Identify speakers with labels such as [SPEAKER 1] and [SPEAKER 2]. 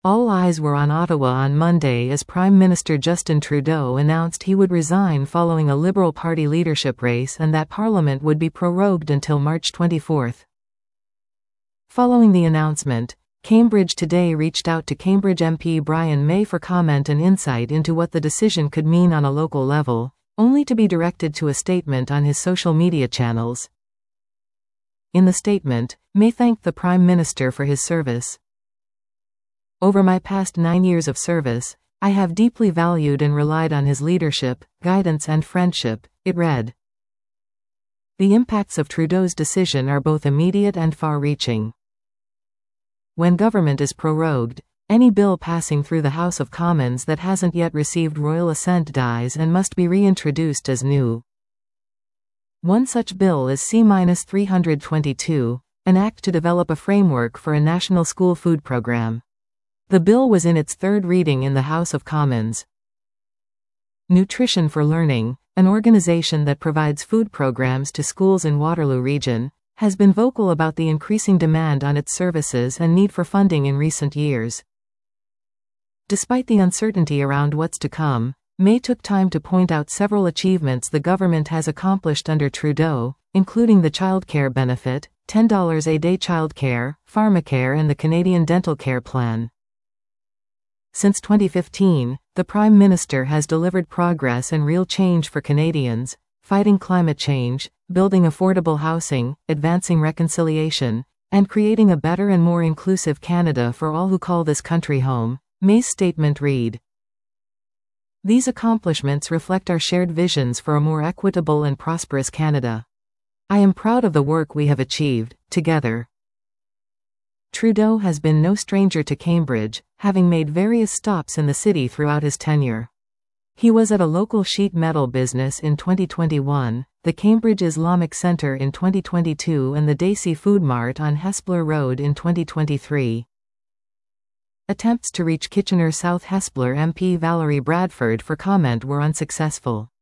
[SPEAKER 1] All eyes were on Ottawa on Monday as Prime Minister Justin Trudeau announced he would resign following a Liberal Party leadership race and that Parliament would be prorogued until March 24. Following the announcement, Cambridge Today reached out to Cambridge MP Brian May for comment and insight into what the decision could mean on a local level, only to be directed to a statement on his social media channels. In the statement, May thanked the Prime Minister for his service. "Over my past 9 years of service, I have deeply valued and relied on his leadership, guidance and friendship," it read. The impacts of Trudeau's decision are both immediate and far-reaching. When government is prorogued, any bill passing through the House of Commons that hasn't yet received royal assent dies and must be reintroduced as new. One such bill is C-322, an act to develop a framework for a national school food program. The bill was in its third reading in the House of Commons. Nutrition for Learning, an organization that provides food programs to schools in Waterloo Region, has been vocal about the increasing demand on its services and need for funding in recent years. Despite the uncertainty around what's to come, May took time to point out several achievements the government has accomplished under Trudeau, including the childcare benefit, $10 a day childcare, pharmacare and the Canadian Dental Care Plan. Since 2015, the Prime Minister has delivered progress and real change for Canadians, fighting climate change, building affordable housing, advancing reconciliation, and creating a better and more inclusive Canada for all who call this country home, May's statement read. These accomplishments reflect our shared visions for a more equitable and prosperous Canada. I am proud of the work we have achieved, together. Trudeau has been no stranger to Cambridge, having made various stops in the city throughout his tenure. He was at a local sheet metal business in 2021, the Cambridge Islamic Centre in 2022 and the Daisy Food Mart on Hespeler Road in 2023. Attempts to reach Kitchener South Hespeler MP Valerie Bradford for comment were unsuccessful.